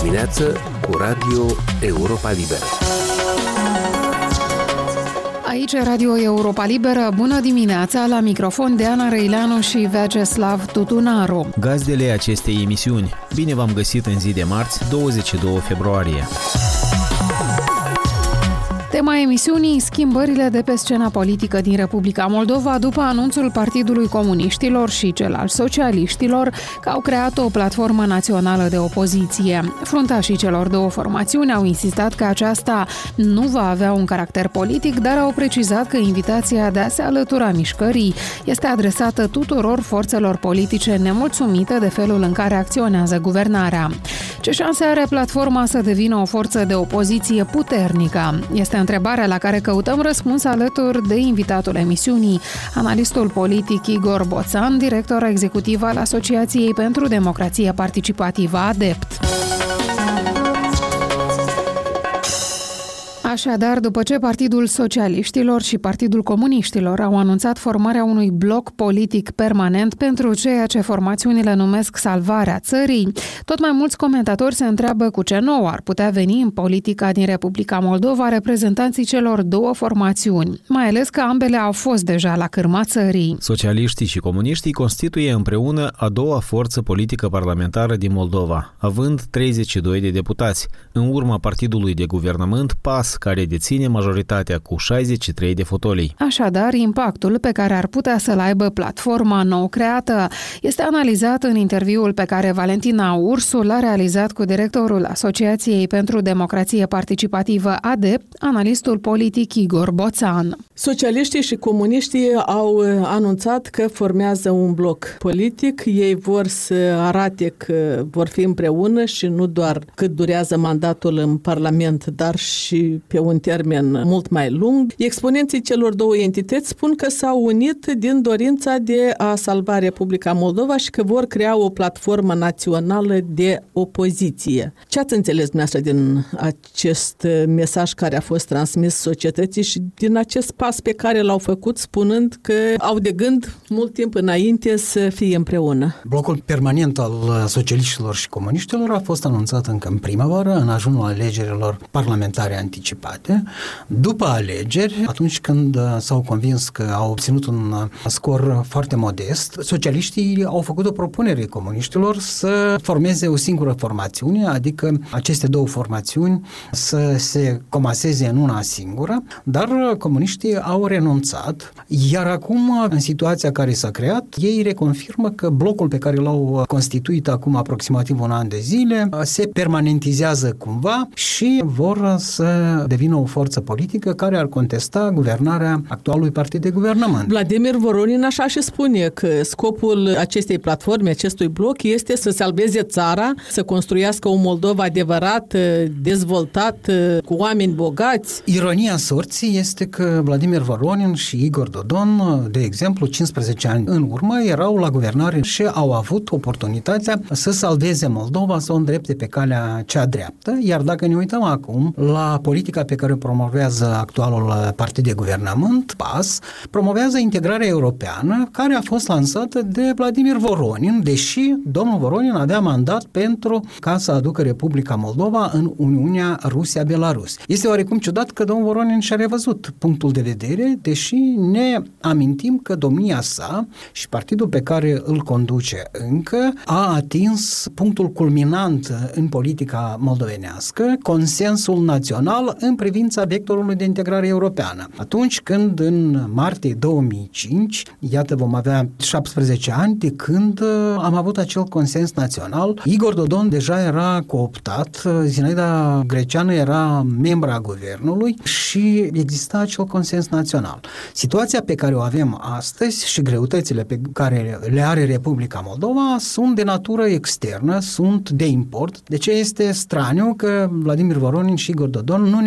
dimineață cu Radio Europa Liberă. Aici Radio Europa Liberă. Bună dimineața, la microfon Diana Răileanu și Vyacheslav Tutunaru. Gazdele acestei emisiuni. Bine v-am găsit în zi de marți, 22 februarie. Tema emisiunii: schimbările de pe scena politică din Republica Moldova după anunțul Partidului Comuniștilor și cel al Socialiștilor că au creat o platformă națională de opoziție. Fruntașii celor două formațiuni au insistat că aceasta nu va avea un caracter politic, dar au precizat că invitația de a se alătura mișcării este adresată tuturor forțelor politice nemulțumite de felul în care acționează guvernarea. Ce șanse are platforma să devină o forță de opoziție puternică? Este întrebarea la care căutăm răspuns alături de invitatul emisiunii, analistul politic Igor Boțan, director executiv al Asociației pentru Democrație Participativă ADEPT. Așadar, după ce Partidul Socialiștilor și Partidul Comuniștilor au anunțat formarea unui bloc politic permanent pentru ceea ce formațiunile numesc salvarea țării, tot mai mulți comentatori se întreabă cu ce nou ar putea veni în politica din Republica Moldova reprezentanții celor două formațiuni, mai ales că ambele au fost deja la cârma țării. Socialiștii și comuniștii constituie împreună a doua forță politică parlamentară din Moldova, având 32 de deputați, în urma partidului de guvernământ PAS, care deține majoritatea cu 63 de fotolii. Așadar, impactul pe care ar putea să-l aibă platforma nou creată este analizat în interviul pe care Valentina Ursu l-a realizat cu directorul Asociației pentru Democrație Participativă ADEPT, analistul politic Igor Boțan. Socialiștii și comuniștii au anunțat că formează un bloc politic. Ei vor să arate că vor fi împreună și nu doar cât durează mandatul în Parlament, dar și pe un termen mult mai lung. Exponenții celor două entități spun că s-au unit din dorința de a salva Republica Moldova și că vor crea o platformă națională de opoziție. Ce ați înțeles dumneavoastră din acest mesaj care a fost transmis societății și din acest pas pe care l-au făcut, spunând că au de gând mult timp înainte să fie împreună? Blocul permanent al socialiștilor și comuniștilor a fost anunțat încă în primăvară, în ajunul alegerilor parlamentare anticipate. După alegeri, atunci când s-au convins că au obținut un scor foarte modest, socialiștii au făcut o propunere comuniștilor să formeze o singură formațiune, adică aceste două formațiuni să se comaseze în una singură, dar comuniștii au renunțat, iar acum, în situația care s-a creat, ei reconfirmă că blocul pe care l-au constituit acum aproximativ un an de zile se permanentizează cumva și vor să devină o forță politică care ar contesta guvernarea actualului partid de guvernământ. Vladimir Voronin așa și spune că scopul acestei platforme, acestui bloc, este să salveze țara, să construiască o Moldova adevărat, dezvoltat, cu oameni bogați. Ironia sorții este că Vladimir Voronin și Igor Dodon, de exemplu, 15 ani în urmă, erau la guvernare și au avut oportunitatea să salveze Moldova, să o îndrepte pe calea cea dreaptă, iar dacă ne uităm acum la politica pe care o promovează actualul partid de guvernământ, PAS, promovează integrarea europeană, care a fost lansată de Vladimir Voronin, deși domnul Voronin avea mandat pentru ca să aducă Republica Moldova în Uniunea Rusia-Belarus. Este oarecum ciudat că domnul Voronin și-a revăzut punctul de vedere, deși ne amintim că domnia sa și partidul pe care îl conduce încă a atins punctul culminant în politica moldovenească, consensul național în privința vectorului de integrare europeană. Atunci când în martie 2005, iată vom avea 17 ani de când am avut acel consens național, Igor Dodon deja era cooptat, Zinaida Greceanu era membra guvernului și exista acel consens național. Situația pe care o avem astăzi și greutățile pe care le are Republica Moldova sunt de natură externă, sunt de import. De ce este straniu că Vladimir Voronin și Igor Dodon nu ne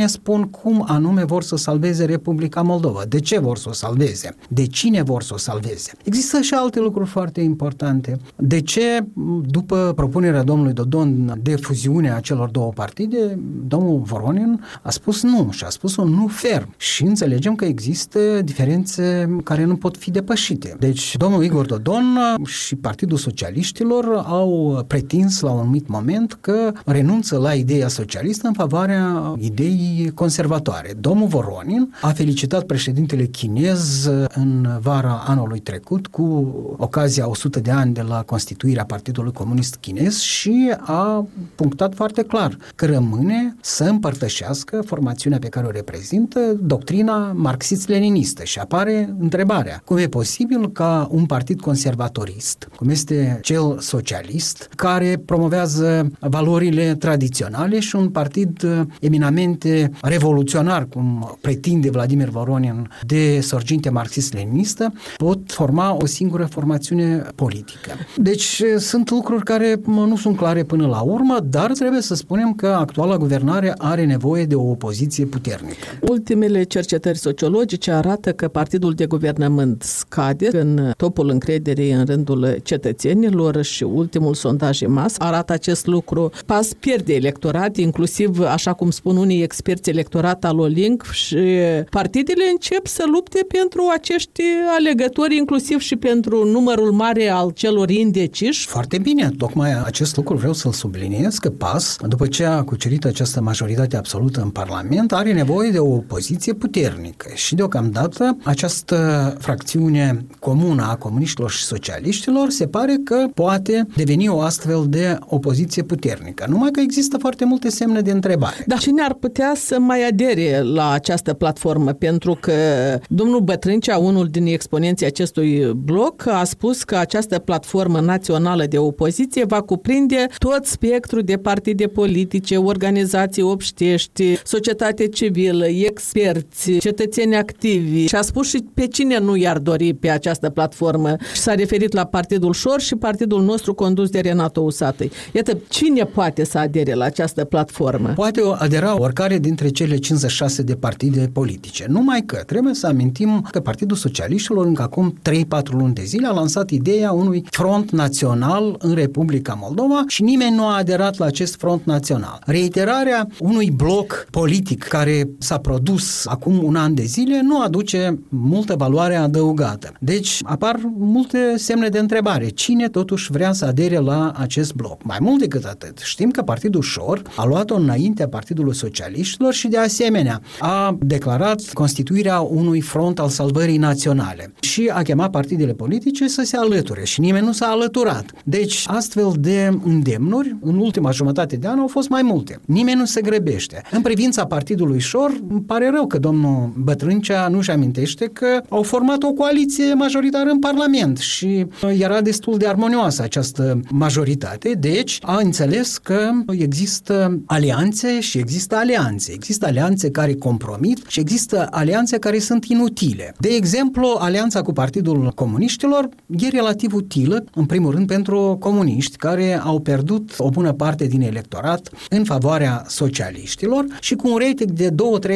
spun cum anume vor să salveze Republica Moldova. De ce vor să o salveze? De cine vor să o salveze? Există și alte lucruri foarte importante. De ce, după propunerea domnului Dodon de fuziunea celor două partide, domnul Voronin a spus nu și a spus un nu ferm. Și înțelegem că există diferențe care nu pot fi depășite. Deci, domnul Igor Dodon și Partidul Socialiștilor au pretins la un anumit moment că renunță la ideea socialistă în favoarea ideii conservatoare. Domnul Voronin a felicitat președintele chinez în vara anului trecut cu ocazia 100 de ani de la constituirea Partidului Comunist Chinez și a punctat foarte clar că rămâne să împărtășească formațiunea pe care o reprezintă doctrina marxist-leninistă și apare întrebarea: cum e posibil ca un partid conservatorist, cum este cel socialist, care promovează valorile tradiționale, și un partid eminamente revoluționar, cum pretinde Vladimir Voronin, de sorginte marxist-leninistă, pot forma o singură formațiune politică. Deci sunt lucruri care nu sunt clare până la urmă, dar trebuie să spunem că actuala guvernare are nevoie de o opoziție puternică. Ultimele cercetări sociologice arată că partidul de guvernământ scade în topul încrederii în rândul cetățenilor și ultimul sondaj EMAS arată acest lucru. PAS pierde electorat, inclusiv, așa cum spun unii experți, electorat al Olinc, și partidele încep să lupte pentru acești alegători, inclusiv și pentru numărul mare al celor indeciși. Foarte bine, tocmai acest lucru vreau să-l subliniez, că PAS, după ce a cucerit această majoritate absolută în Parlament, are nevoie de o opoziție puternică și deocamdată această fracțiune comună a comuniștilor și socialiștilor se pare că poate deveni o astfel de opoziție puternică. Numai că există foarte multe semne de întrebare. Dar cine ar putea să mai adere la această platformă? Pentru că domnul Bătrâncea, unul din exponenții acestui bloc, a spus că această platformă națională de opoziție va cuprinde tot spectrul de partide politice, organizații obștești, societate civilă, experți, cetățeni activi, și a spus și pe cine nu i-ar dori pe această platformă. Și s-a referit la Partidul Șor și partidul nostru condus de Renato Usatăi. Iată, cine poate să adere la această platformă? Poate adera oricare dintre cele 56 de partide politice. Numai că trebuie să amintim că Partidul Socialiștilor încă acum 3-4 luni de zile a lansat ideea unui front național în Republica Moldova și nimeni nu a aderat la acest front național. Reiterarea unui bloc politic care s-a produs acum un an de zile nu aduce multă valoare adăugată. Deci apar multe semne de întrebare. Cine totuși vrea să adere la acest bloc? Mai mult decât atât, știm că Partidul Șor a luat-o înaintea Partidului Socialiștilor și de asemenea a declarat constituirea unui front al salvării naționale și a chemat partidele politice să se alăture și nimeni nu s-a alăturat. Deci astfel de îndemnuri în ultima jumătate de an au fost mai multe. Nimeni nu se grăbește. În privința Partidului Șor, îmi pare rău că domnul Bătrâncea nu-și amintește că au format o coaliție majoritară în Parlament și era destul de armonioasă această majoritate, deci a înțeles că există alianțe și există alianțe. Există alianțe care compromit și există alianțe care sunt inutile. De exemplu, alianța cu Partidul Comuniștilor e relativ utilă, în primul rând pentru comuniști care au pierdut o bună parte din electorat în favoarea socialiștilor și cu un rating de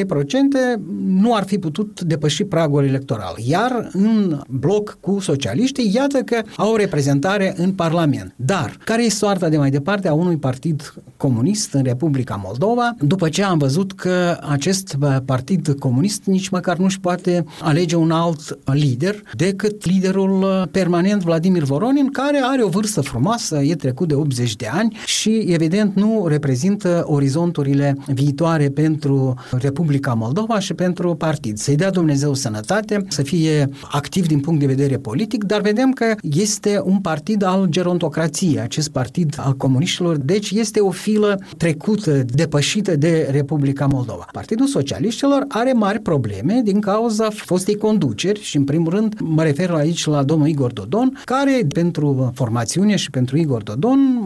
2-3% nu ar fi putut depăși pragul electoral. Iar în bloc cu socialiștii, iată că au reprezentare în Parlament. Dar care e soarta de mai departe a unui partid comunist în Republica Moldova, după ce am văzut că acest partid comunist nici măcar nu-și poate alege un alt lider decât liderul permanent Vladimir Voronin, care are o vârstă frumoasă, e trecut de 80 de ani și evident nu reprezintă orizonturile viitoare pentru Republica Moldova și pentru partid. Să-i dea Dumnezeu sănătate, să fie activ din punct de vedere politic, dar vedem că este un partid al gerontocrației, acest partid al comuniștilor, deci este o filă trecută, depășită de Republica Moldova. Partidul Socialiștilor are mari probleme din cauza fostei conduceri și în primul rând mă refer aici la domnul Igor Dodon, care pentru formațiune și pentru Igor Dodon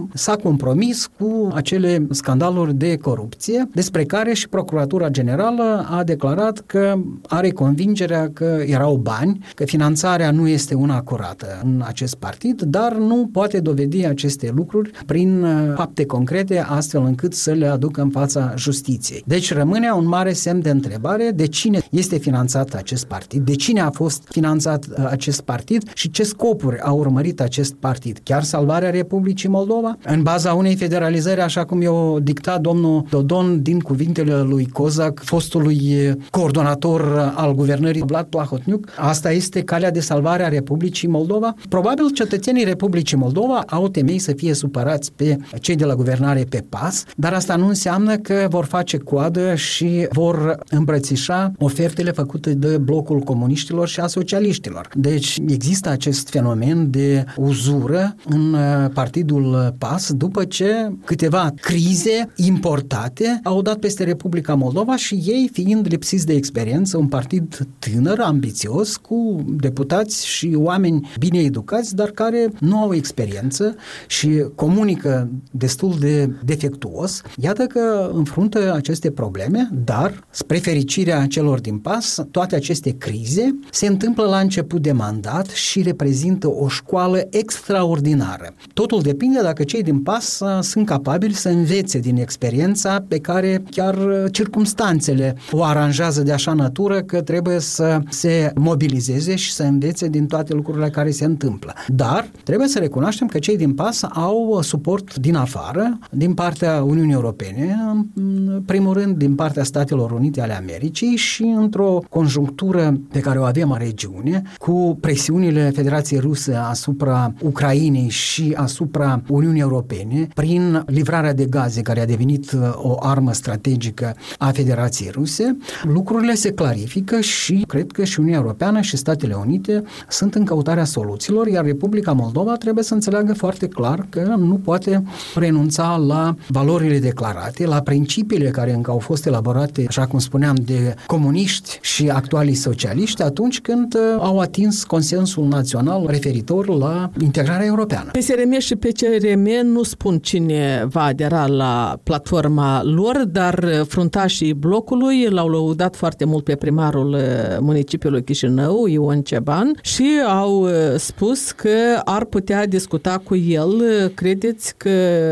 s-a compromis cu acele scandaluri de corupție, despre care și Procuratura Generală a declarat că are convingerea că erau bani, că finanțarea nu este una curată în acest partid, dar nu poate dovedi aceste lucruri prin fapte concrete, astfel încât să le aducă în fața justiției. Deci rămâne un mare semn de întrebare de cine este finanțat acest partid, de cine a fost finanțat acest partid și ce scopuri a urmărit acest partid. Chiar salvarea Republicii Moldova? În baza unei federalizări, așa cum i-a dictat domnul Dodon din cuvintele lui Cozac, fostului coordonator al guvernării Vlad Plahotniuc, asta este calea de salvare a Republicii Moldova? Probabil cetățenii Republicii Moldova au temei să fie supărați pe cei de la guvernare pe PAS, dar asta nu înseamnă că vor face coadă și vor îmbrățișa ofertele făcute de blocul comuniștilor și a socialiștilor. Deci există acest fenomen de uzură în partidul PAS după ce câteva crize importate au dat peste Republica Moldova și ei, fiind lipsiți de experiență, un partid tânăr, ambițios, cu deputați și oameni bine educați, dar care nu au experiență și comunică destul de defectuos, iată că înfruntă aceste probleme, dar, spre fericirea celor din PAS, toate aceste crize se întâmplă la început de mandat și reprezintă o școală extraordinară. Totul depinde dacă cei din PAS sunt capabili să învețe din experiența pe care chiar circumstanțele o aranjează de așa natură că trebuie să se mobilizeze și să învețe din toate lucrurile care se întâmplă. Dar trebuie să recunoaștem că cei din PAS au suport din afară, din partea Uniunii Europene, în primul rând din partea Statelor Unite ale Americii și într-o conjunctură pe care o avem în regiune, cu presiunile Federației Ruse asupra Ucrainei și asupra Uniunii Europene, prin livrarea de gaze care a devenit o armă strategică a Federației Ruse, lucrurile se clarifică și cred că și Uniunea Europeană și Statele Unite sunt în căutarea soluțiilor, iar Republica Moldova trebuie să înțeleagă foarte clar că nu poate renunța la valorile declarate, la principiile care încă au fost elaborate, așa cum spuneam, de comuniști și actualii socialiști atunci când au atins consensul național referitor la integrarea europeană. PSRM și PCRM nu spun cine va adera la platforma lor, dar fruntașii blocului l-au lăudat foarte mult pe primarul municipiului Chișinău, Ion Ceban, și au spus că ar putea discuta cu el. Credeți că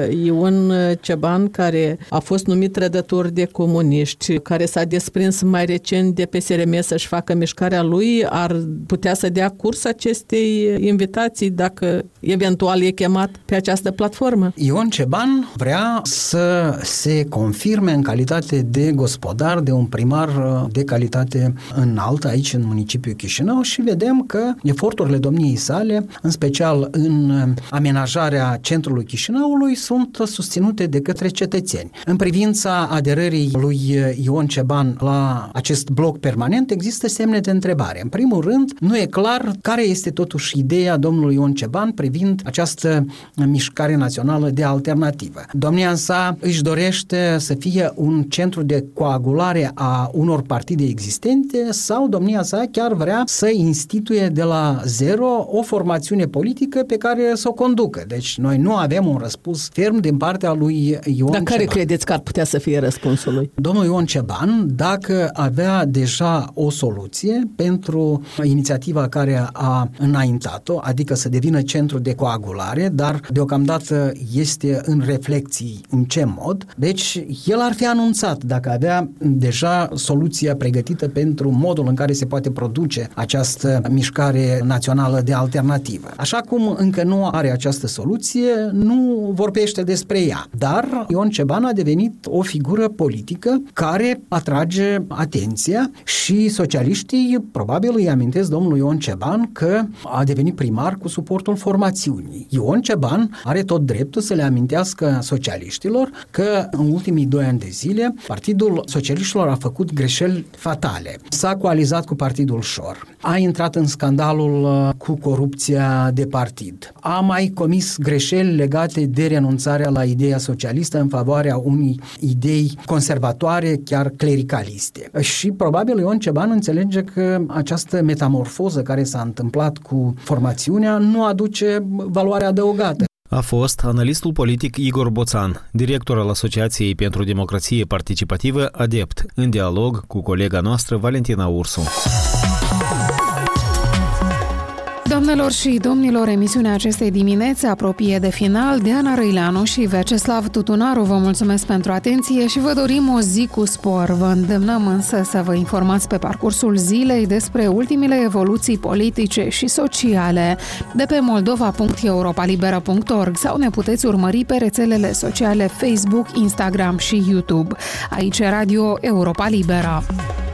Ion Ceban, care a fost numit trădător de comuniști, care s-a desprins mai recent de PSRM să-și facă mișcarea lui, ar putea să dea curs acestei invitații dacă eventual e chemat pe această platformă? Ion Ceban vrea să se confirme în calitate de gospodar, de un primar de calitate înaltă aici în municipiul Chișinău și vedem că eforturile domniei sale, în special în amenajarea centrului Chișinăului, sunt susținute de către cetățeni. În privința aderării lui Ion Ceban la acest bloc permanent există semne de întrebare. În primul rând, nu e clar care este totuși ideea domnului Ion Ceban privind această mișcare națională de alternativă. Domnia sa își dorește să fie un centru de coagulare a unor partide existente sau domnia sa chiar vrea să instituie de la zero o formațiune politică pe care să o conducă. Deci noi nu avem un răspuns ferm din partea lui Ion Ceban. Dar care credeți că ar putea să fie răspunsul lui? Domnul Ion Ceban, dacă avea deja o soluție pentru inițiativa care a înaintat-o, adică să devină centru de coagulare, dar deocamdată este în reflexii în ce mod, deci el ar fi anunțat dacă avea deja soluția pregătită pentru modul în care se poate produce această mișcare națională de alternativă. Așa cum încă nu are această soluție, nu vorbește despre ea. Dar Ion Ceban a devenit o figură politică care atrage atenția și socialiștii probabil îi amintesc domnului Ion Ceban că a devenit primar cu suportul formațiunii. Ion Ceban are tot dreptul să le amintească socialiștilor că în ultimii 2 ani de zile Partidul Socialiștilor a făcut greșeli fatale. S-a coalizat cu Partidul Șor, a intrat în scandalul cu corupția de partid, a mai comis greșeli legate de renunțarea la ideea socialistă în favoarea unei idei conservatoare, chiar clericaliste. Și probabil Ion Ceban înțelege că această metamorfoză care s-a întâmplat cu formațiunea nu aduce valoare adăugată. A fost analistul politic Igor Boțan, director al Asociației pentru Democrație Participativă ADEPT, în dialog cu colega noastră Valentina Ursu. Doamnelor și domnilor, emisiunea acestei dimineți se apropie de final. Diana Răileanu și Veceslav Tutunaru vă mulțumesc pentru atenție și vă dorim o zi cu spor. Vă îndemnăm însă să vă informați pe parcursul zilei despre ultimele evoluții politice și sociale de pe moldova.europalibera.org sau ne puteți urmări pe rețelele sociale Facebook, Instagram și YouTube. Aici Radio Europa Libera.